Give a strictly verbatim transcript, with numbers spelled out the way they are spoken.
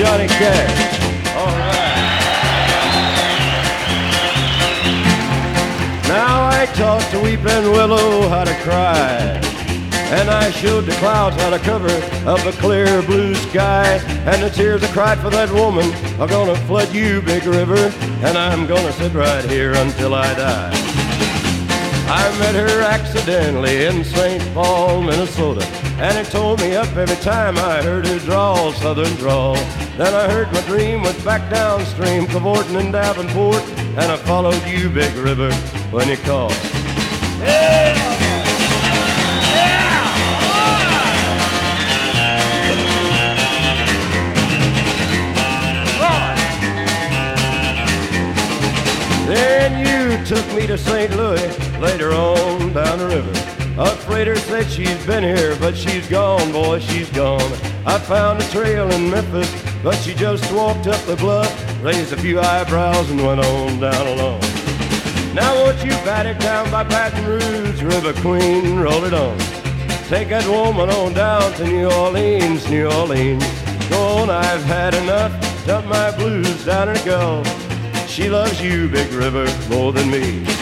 Johnny Cash. All right. Now I taught the weeping willow how to cry, and I showed the clouds how to cover up a clear blue sky. And the tears I cried for that woman are gonna flood you, big river, and I'm gonna sit right here until I die. I met her accidentally in Saint Paul, Minnesota, and it tore me up every time I heard her drawl, southern drawl. Then I heard my dream was back downstream, cavorting in Davenport, and I followed you, big river, when you called. Yeah! Then you took me to Saint Louis, later on down the river. A freighter said she's been here, but she's gone, boy, she's gone. I found a trail in Memphis, but she just walked up the bluff, raised a few eyebrows and went on down alone. Now won't you bat it down by Baton Rouge, River Queen, roll it on. Take that woman on down to New Orleans, New Orleans. Go on, I've had enough, dump my blues down in the Gulf. She loves you, big river, more than me.